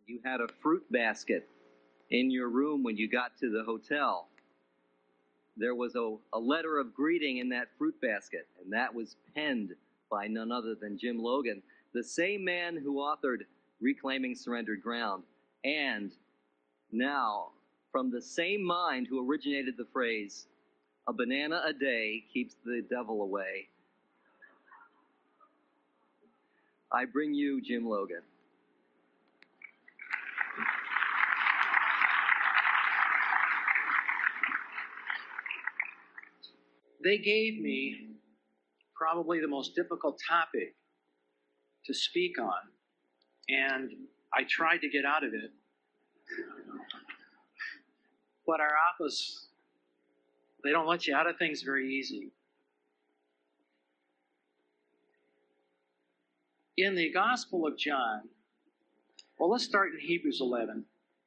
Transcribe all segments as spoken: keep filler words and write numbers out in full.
You had a fruit basket in your room when you got to the hotel. There was a, a letter of greeting in that fruit basket, and that was penned by none other than Jim Logan, the same man who authored Reclaiming Surrendered Ground, and now from the same mind who originated the phrase, "A banana a day keeps the devil away." I bring you Jim Logan. They gave me probably the most difficult topic to speak on, and I tried to get out of it. But our office, they don't let you out of things very easy. In the Gospel of John, well, let's start in Hebrews eleven,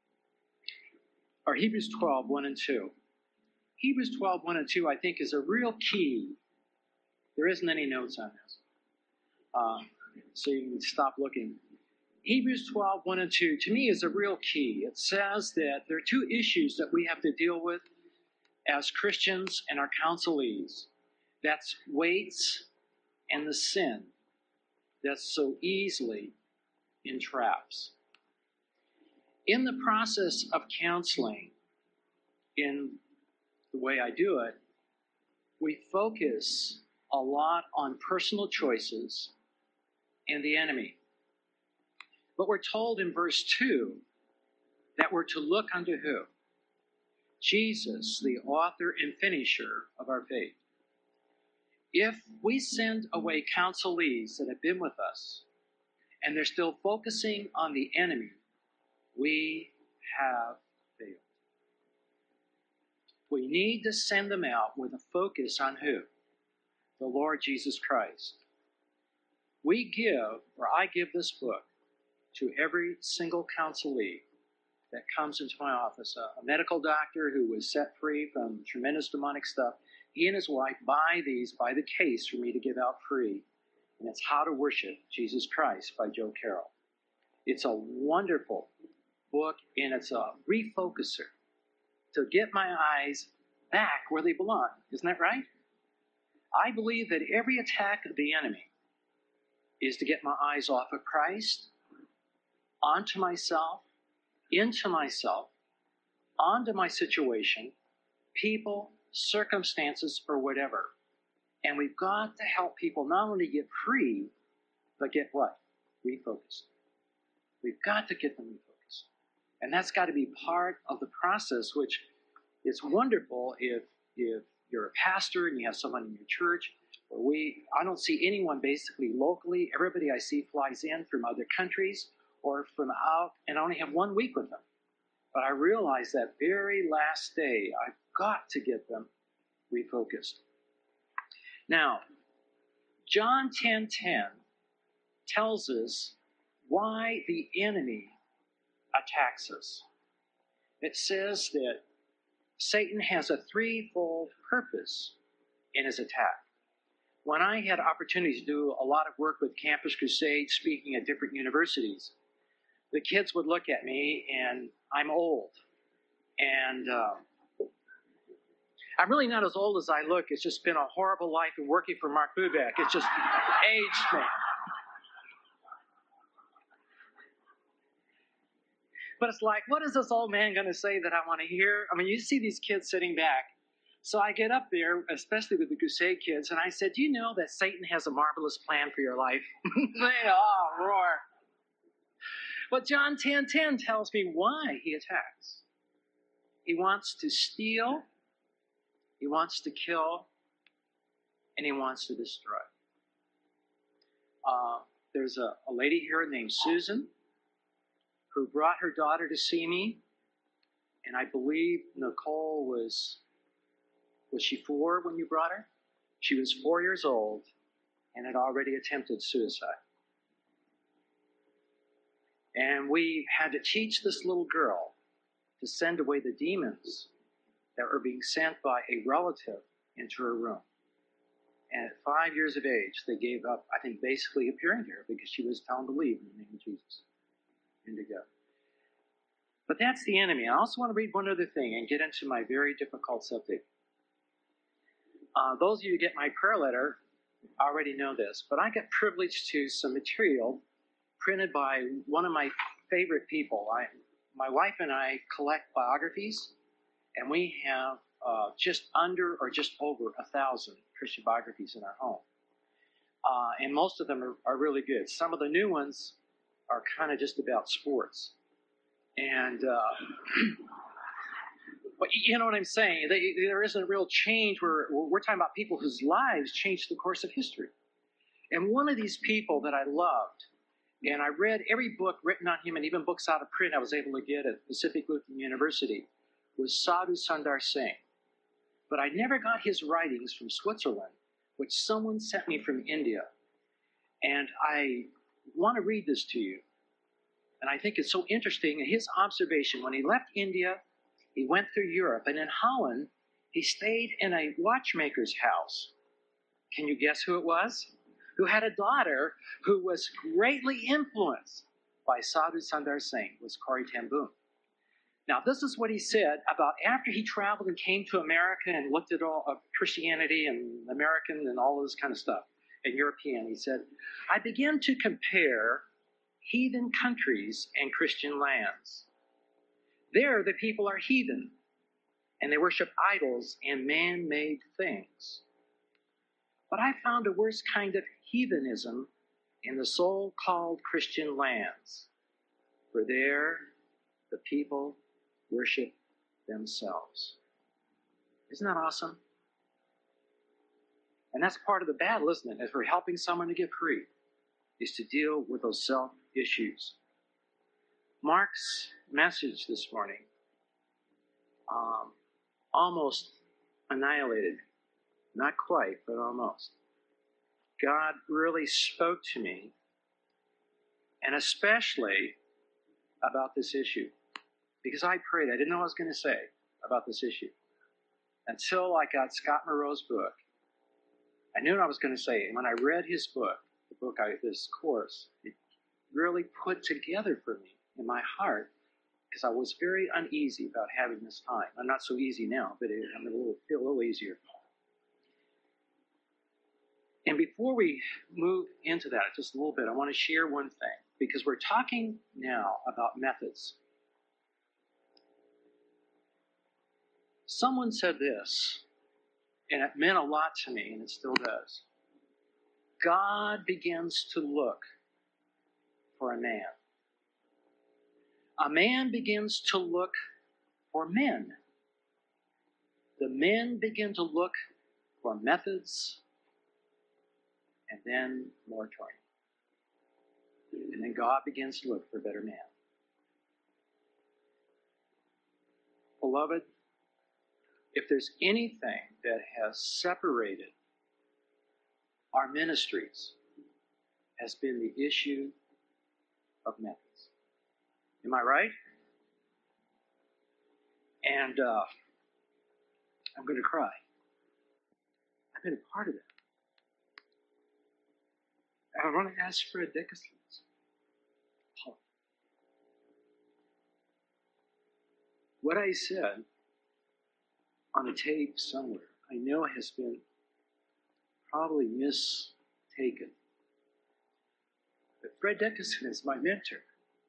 or Hebrews twelve, one and two. Hebrews twelve, one and two, I think, is a real key. There isn't any notes on this, uh, so you can stop looking. Hebrews twelve, one and two, to me, is a real key. It says that there are two issues that we have to deal with as Christians and our counselees. That's weights and the sin that so easily entraps. In the process of counseling, in the way I do it, we focus a lot on personal choices and the enemy. But we're told in verse two that we're to look unto who? Jesus, the author and finisher of our faith. If we send away counselees that have been with us, and they're still focusing on the enemy, we have failed. We need to send them out with a focus on who? The Lord Jesus Christ. We give, or I give this book to every single counselee that comes into my office. A, a medical doctor who was set free from tremendous demonic stuff. He and his wife buy these by the case for me to give out free. And it's How to Worship Jesus Christ by Joe Carroll. It's a wonderful book, and it's a refocuser to get my eyes back where they belong. Isn't that right? I believe that every attack of the enemy is to get my eyes off of Christ, onto myself, into myself, onto my situation, people, circumstances, or whatever. And we've got to help people not only get free, but get what? Refocused. We've got to get them refocused. And that's got to be part of the process, which is wonderful if if you're a pastor and you have someone in your church. Or we, I don't see anyone basically locally. Everybody I see flies in from other countries or from out, and I only have one week with them. But I realize that very last day, I've got to get them refocused. Now, John ten ten tells us why the enemy attacks us. It says that Satan has a threefold purpose in his attack. When I had opportunities to do a lot of work with Campus Crusade, speaking at different universities, the kids would look at me, and I'm old. And uh, I'm really not as old as I look. It's just been a horrible life in working for Mark Bubeck. It's just aged me. But it's like, what is this old man going to say that I want to hear? I mean, you see these kids sitting back. So I get up there, especially with the Crusade kids, and I said, do you know that Satan has a marvelous plan for your life? They all roar. But John ten ten tells me why he attacks. He wants to steal, he wants to kill, and he wants to destroy. Uh, there's a, a lady here named Susan who brought her daughter to see me, and I believe Nicole was, was she four when you brought her? She was four years old and had already attempted suicide. And we had to teach this little girl to send away the demons that were being sent by a relative into her room. And at five years of age, they gave up, I think, basically appearing to her because she was telling to leave in the name of Jesus and to go. But that's the enemy. I also want to read one other thing and get into my very difficult subject. Uh, those of you who get my prayer letter already know this, but I got privileged to some material printed by one of my favorite people. I, my wife and I collect biographies, and we have uh, just under or just over a thousand Christian biographies in our home. Uh, and most of them are, are really good. Some of the new ones are kind of just about sports. And, uh, but you know what I'm saying? They, there isn't a real change. We're, we're talking about people whose lives changed the course of history. And one of these people that I loved, and I read every book written on him, and even books out of print I was able to get at Pacific Lutheran University, was Sadhu Sundar Singh. But I never got his writings from Switzerland, which someone sent me from India. And I want to read this to you. And I think it's so interesting. His observation, when he left India, he went through Europe. And in Holland, he stayed in a watchmaker's house. Can you guess who it was? Who had a daughter who was greatly influenced by Sadhu Sundar Singh, was Corrie ten Boom. Now, this is what he said about after he traveled and came to America and looked at all of Christianity and American and all of this kind of stuff, and European. He said, I began to compare heathen countries and Christian lands. There, the people are heathen, and they worship idols and man-made things. But I found a worse kind of heathenism in the so-called Christian lands, for there the people worship themselves. Isn't that awesome? And that's part of the battle, isn't it? As we're helping someone to get free, is to deal with those self-issues. Mark's message this morning um, almost annihilated. Not quite, but almost. God really spoke to me, and especially about this issue. Because I prayed, I didn't know what I was going to say about this issue. Until I got Scott Moreau's book. I knew what I was going to say. And when I read his book, the book, I, this course, it really put together for me in my heart, because I was very uneasy about having this time. I'm not so easy now, but it, I'm a little, feel a little easier. And before we move into that just a little bit, I want to share one thing, because we're talking now about methods. Someone said this, and it meant a lot to me, and it still does. God begins to look for a man. A man begins to look for men. The men begin to look for methods, and then more training. And then God begins to look for a better man. Beloved, if there's anything that has separated our ministries, has been the issue of methods. Am I right? And uh, I'm going to cry. I've been a part of that. I want to ask Fred Dickerson's help. What I said on a tape somewhere, I know has been probably mistaken. But Fred Dickerson is my mentor.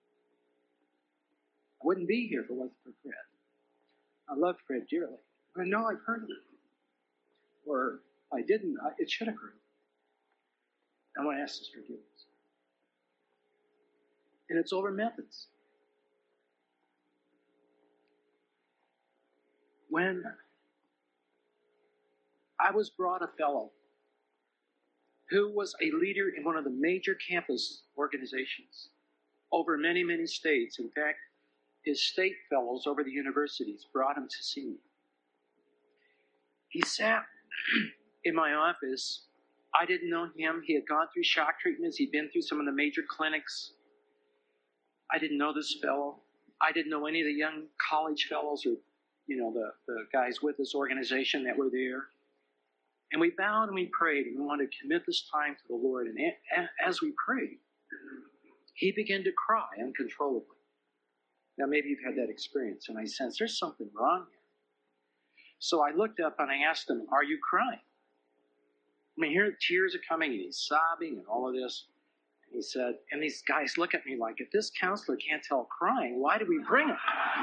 I wouldn't be here if it wasn't for Fred. I love Fred dearly. I know I've heard of him. Or I didn't. I, it should have heard. I want to ask his forgiveness. And it's over methods. When I was brought a fellow who was a leader in one of the major campus organizations over many, many states. In fact, his state fellows over the universities brought him to see me. He sat in my office. I didn't know him. He had gone through shock treatments. He'd been through some of the major clinics. I didn't know this fellow. I didn't know any of the young college fellows or, you know, the, the guys with this organization that were there. And we bowed and we prayed, and we wanted to commit this time to the Lord. And a- as we prayed, he began to cry uncontrollably. Now, maybe you've had that experience, and I sense there's something wrong here. So I looked up and I asked him, "Are you crying?" I mean, here tears are coming, and he's sobbing and all of this. And he said, and these guys look at me like, if this counselor can't tell crying, why do we bring him?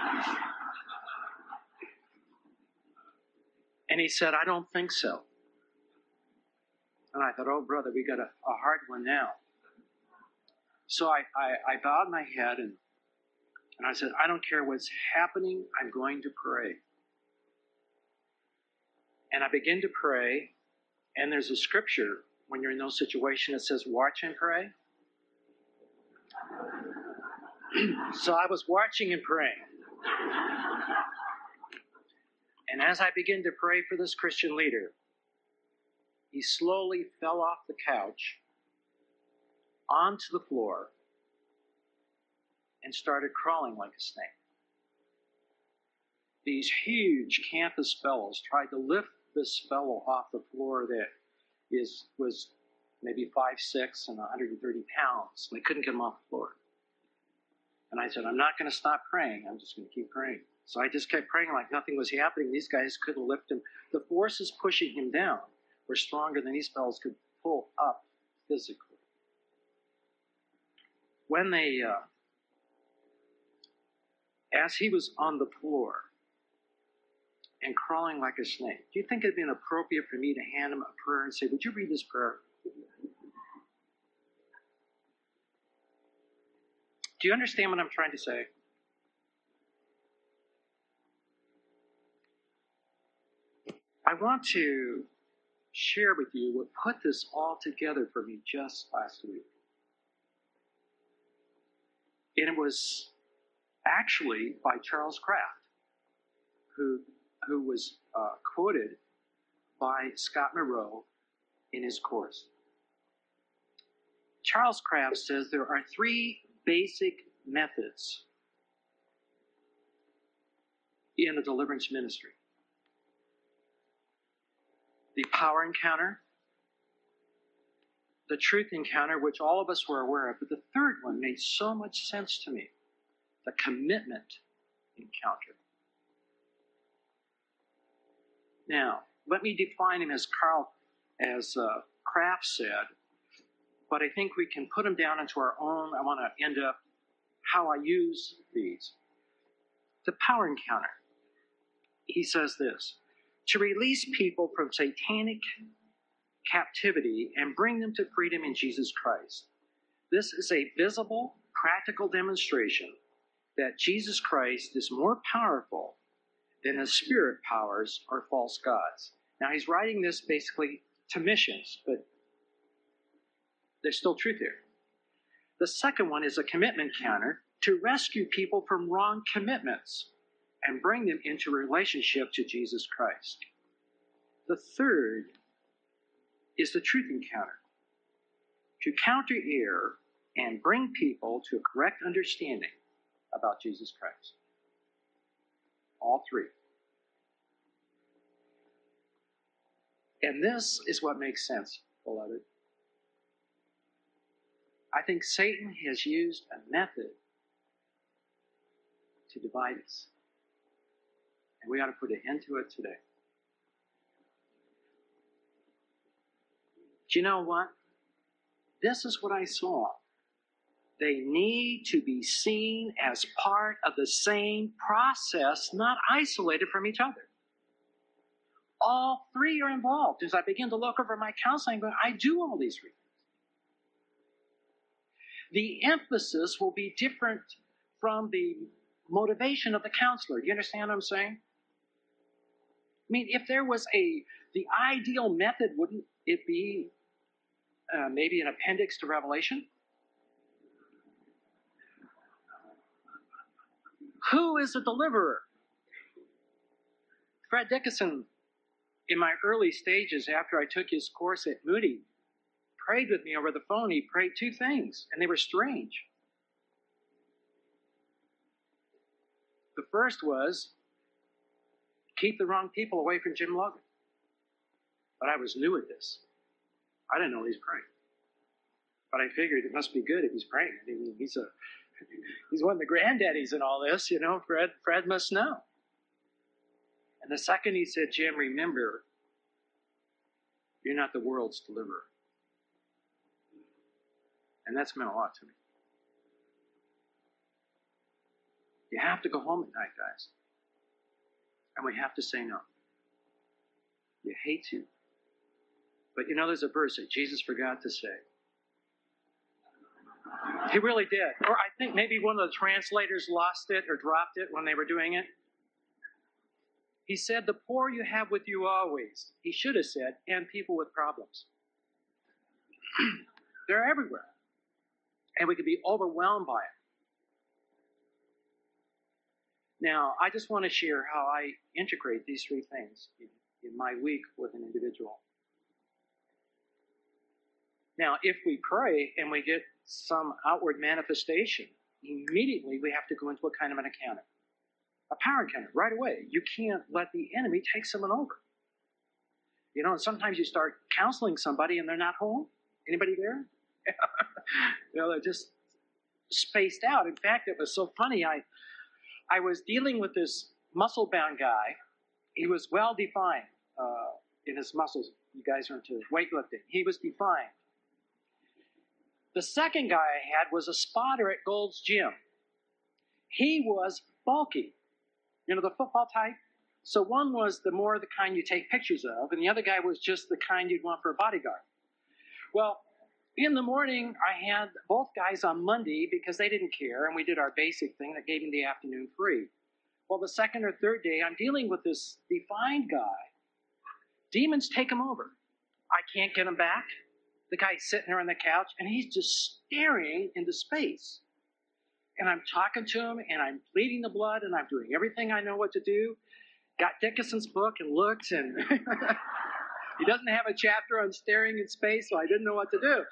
And he said, "I don't think so." And I thought, oh, brother, we got a, a hard one now. So I, I, I bowed my head and, and I said, "I don't care what's happening, I'm going to pray." And I begin to pray, and there's a scripture when you're in those situations that says, "Watch and pray." So I was watching and praying. And as I began to pray for this Christian leader, he slowly fell off the couch onto the floor and started crawling like a snake. These huge campus fellows tried to lift this fellow off the floor that is was maybe five six and one hundred thirty pounds. They couldn't get him off the floor. And I said, "I'm not going to stop praying. I'm just going to keep praying." So I just kept praying like nothing was happening. These guys couldn't lift him. The forces pushing him down were stronger than these fellows could pull up physically. When they, uh, as he was on the floor and crawling like a snake, do you think it'd been appropriate for me to hand him a prayer and say, "Would you read this prayer?" Do you understand what I'm trying to say? I want to share with you what put this all together for me just last week. And it was actually by Charles Kraft, who, who was uh, quoted by Scott Moreau in his course. Charles Kraft says there are three basic methods in a deliverance ministry: the power encounter, the truth encounter, which all of us were aware of, but the third one made so much sense to me: the commitment encounter. Now, let me define him as Carl, as uh, Kraft said, but I think we can put them down into our own. I want to end up how I use these. The power encounter. He says this: to release people from satanic captivity and bring them to freedom in Jesus Christ. This is a visible, practical demonstration that Jesus Christ is more powerful than the spirit powers or false gods. Now, he's writing this basically to missions, but there's still truth here. The second one is a commitment counter, to rescue people from wrong commitments and bring them into relationship to Jesus Christ. The third is the truth encounter, to counter error and bring people to a correct understanding about Jesus Christ. All three. And this is what makes sense, beloved. I think Satan has used a method to divide us. And we ought to put an end to it today. Do you know what? This is what I saw. They need to be seen as part of the same process, not isolated from each other. All three are involved. As I begin to look over my counseling, I'm going, I do all these three things. The emphasis will be different from the motivation of the counselor. Do you understand what I'm saying? I mean, if there was a, the ideal method, wouldn't it be uh, maybe an appendix to Revelation? Who is the deliverer? Fred Dickinson, in my early stages after I took his course at Moody, prayed with me over the phone. He prayed two things, and they were strange. The first was, keep the wrong people away from Jim Logan. But I was new at this. I didn't know he was praying. But I figured it must be good if he's praying. I mean, he's a He's one of the granddaddies in all this, you know. Fred, Fred must know. And the second he said, Jim, remember, you're not the world's deliverer. And that's meant a lot to me. You have to go home at night, guys. And we have to say no. You hate to. But you know, there's a verse that Jesus forgot to say. He really did. Or I think maybe one of the translators lost it or dropped it when they were doing it. He said, the poor you have with you always. He should have said, and people with problems. They're everywhere. And we can be overwhelmed by it. Now, I just want to share how I integrate these three things in, in my week with an individual. Now, if we pray and we get some outward manifestation, immediately we have to go into a kind of an encounter. A power encounter, right away. You can't let the enemy take someone over. You know, and sometimes you start counseling somebody and they're not home. Anybody there? You know, they're just spaced out. In fact, it was so funny. I, I was dealing with this muscle-bound guy. He was well-defined uh, in his muscles. You guys are into weightlifting. He was defined. The second guy I had was a spotter at Gold's Gym. He was bulky. You know, the football type? So one was the more the kind you take pictures of, and the other guy was just the kind you'd want for a bodyguard. Well, in the morning, I had both guys on Monday because they didn't care, and we did our basic thing that gave me the afternoon free. Well, the second or third day, I'm dealing with this defined guy. Demons take him over. I can't get him back. The guy's sitting there on the couch, and he's just staring into space. And I'm talking to him, and I'm bleeding the blood, and I'm doing everything I know what to do. Got Dickinson's book and looked, and he doesn't have a chapter on staring in space, so I didn't know what to do.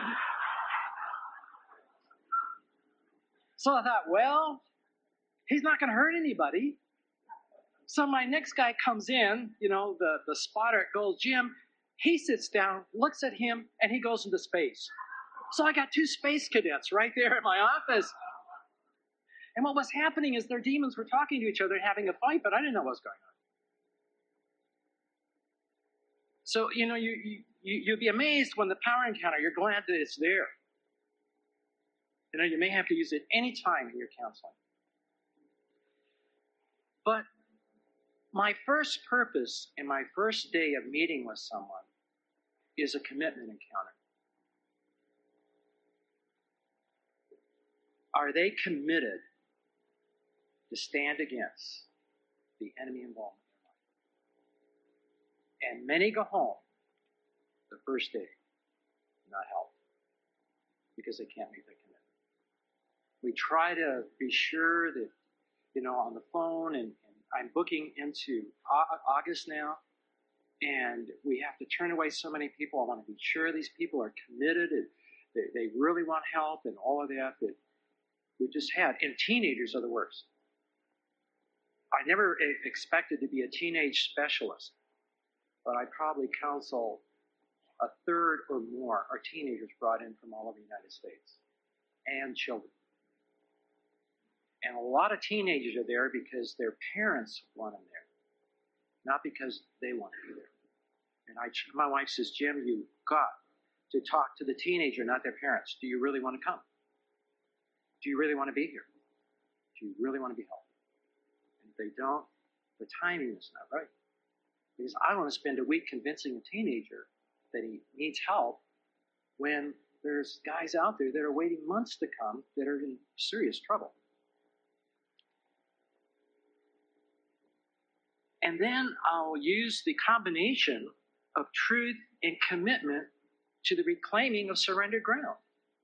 So I thought, well, he's not going to hurt anybody. So my next guy comes in, you know, the, the spotter at Gold's Gym. He sits down, looks at him, and he goes into space. So I got two space cadets right there in my office. And what was happening is their demons were talking to each other and having a fight, but I didn't know what was going on. So, you know, you, you, you'll be amazed when the power encounter, you're glad that it's there. You know, you may have to use it any time in your counseling. But my first purpose in my first day of meeting with someone is a commitment encounter. Are they committed to stand against the enemy involvement in their life? And many go home the first day, not help, because they can't make their commitment. We try to be sure that, you know, on the phone, and, and I'm booking into August now, and we have to turn away so many people. I want to be sure these people are committed and they, they really want help and all of that that we just had. And teenagers are the worst. I never expected to be a teenage specialist, but I probably counsel a third or more are teenagers brought in from all over the United States, and children. And a lot of teenagers are there because their parents want them there, not because they want to be there. And I, my wife says, Jim, you've got to talk to the teenager, not their parents. Do you really want to come? Do you really want to be here? Do you really want to be helped? And if they don't, the timing is not right. Because I don't want to spend a week convincing a teenager that he needs help when there's guys out there that are waiting months to come that are in serious trouble. And then I'll use the combination of truth and commitment to the reclaiming of surrendered ground.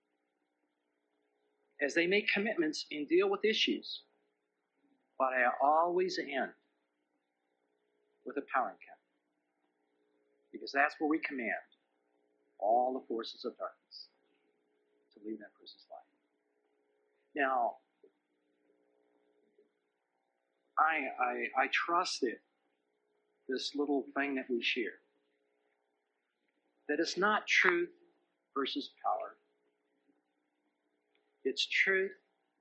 As they make commitments and deal with issues. But I always end with a power encounter. Because that's where we command all the forces of darkness to leave that person's life. Now, I, I, I trust it, this little thing that we share, that it's not truth versus power. It's truth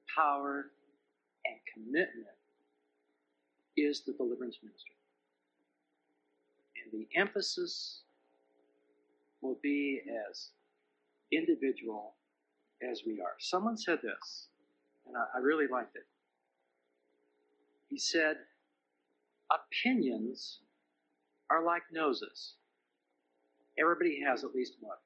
power, and commitment is the deliverance ministry. And the emphasis will be as individual as we are. Someone said this, and I, I really liked it. He said, opinions are like noses. Everybody has at least one.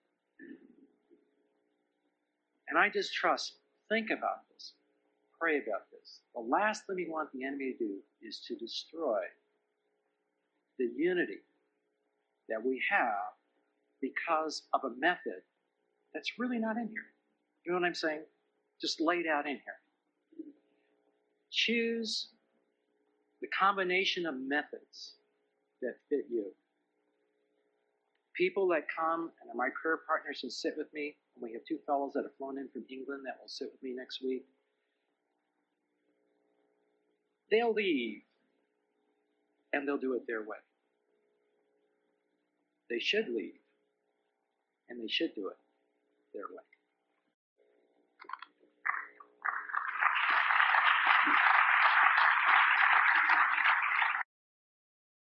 And I just trust, think about this, pray about this. The last thing we want the enemy to do is to destroy the unity that we have because of a method that's really not in here. You know what I'm saying? Just laid out in here. Choose the combination of methods that fit you. People that come and are my career partners and sit with me, and we have two fellows that have flown in from England that will sit with me next week, they'll leave and they'll do it their way. They should leave and they should do it their way.